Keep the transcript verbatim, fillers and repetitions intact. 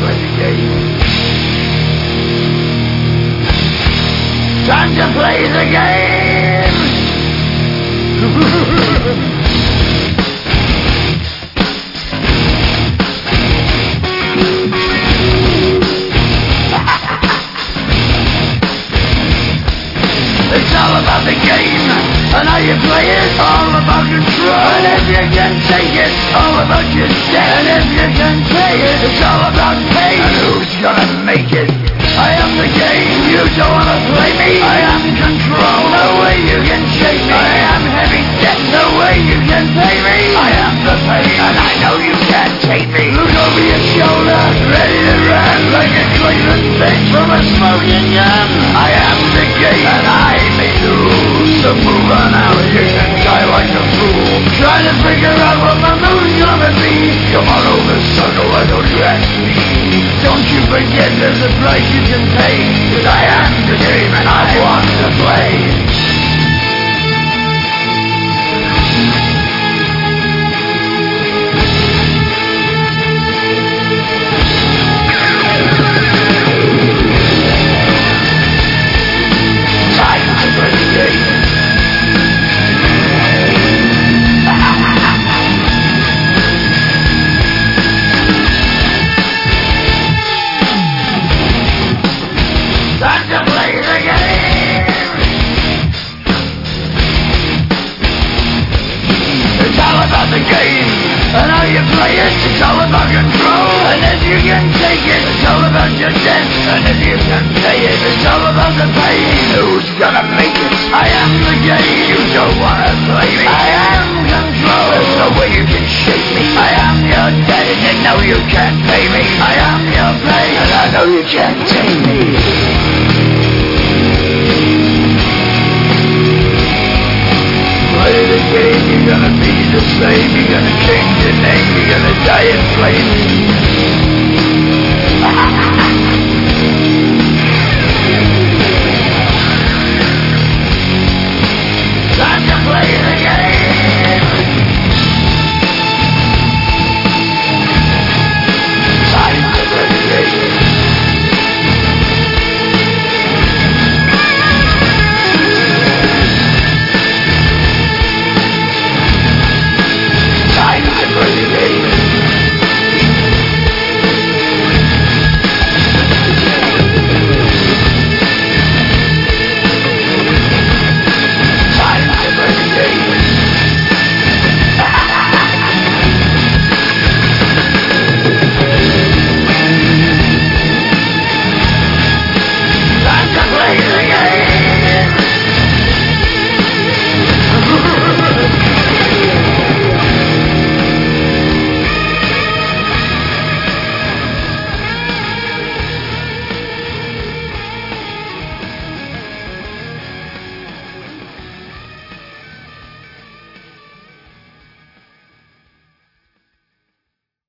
play the game. Time to play the game. It's all about the game, and how you play it, all about control. And if you can take it, all about your debt. And if you can play it, it's all about pain. And who's gonna make it? I am the game, you don't wanna play me. I am control, no way you can shake me. I am heavy debt, no way you can pay me. I am the pain, and I know you can't take me. Look over your shoulder, ready to run like a Cleveland bitch from a smoking gun. I am the game, and I may lose. So move on out here and die like a fool, trying to figure out what my move's gonna be. Come on over, sucker, why don't you ask me? Don't you forget there's a price you can pay, 'cause I am the game and I want to play. The game, and how you play it, it's all about control. And if you can take it, it's all about your debt. And if you can pay it, it's all about the pain. Who's gonna make it? I am the game, you don't wanna play me. I am control, there's no way you can shake me. I am your debt, and you know you can't pay me. I am your pain, and I know you can't take me. Play the game, you're gonna be the same. You're gonna change your name, you're